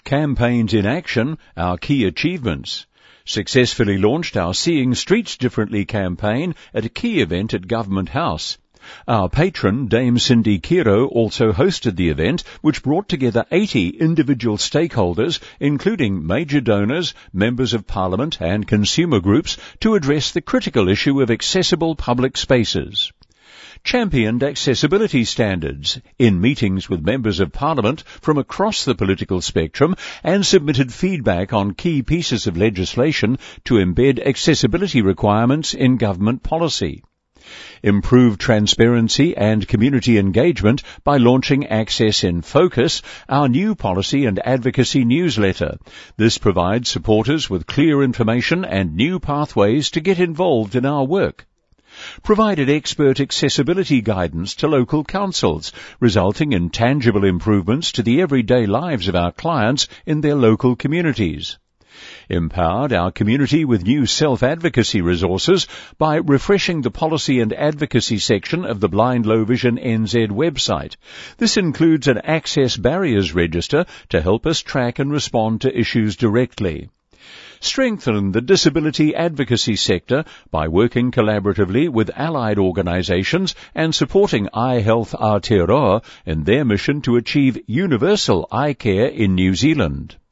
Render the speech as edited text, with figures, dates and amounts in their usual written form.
Campaigns in Action, Our Key Achievements. Successfully launched our Seeing Streets Differently campaign at a key event at Government House. Our patron, Dame Cindy Kiro, also hosted the event, which brought together 80 individual stakeholders, including major donors, members of Parliament and consumer groups, to address the critical issue of accessible public spaces. Championed accessibility standards in meetings with members of Parliament from across the political spectrum and submitted feedback on key pieces of legislation to embed accessibility requirements in government policy. Improved transparency and community engagement by launching Access in Focus, our new policy and advocacy newsletter. This provides supporters with clear information and new pathways to get involved in our work. Provided expert accessibility guidance to local councils, resulting in tangible improvements to the everyday lives of our clients in their local communities. Empowered our community with new self-advocacy resources by refreshing the policy and advocacy section of the Blind Low Vision NZ website. This includes an access barriers register to help us track and respond to issues directly. Strengthen the disability advocacy sector by working collaboratively with allied organisations and supporting Eye Health Aotearoa in their mission to achieve universal eye care in New Zealand.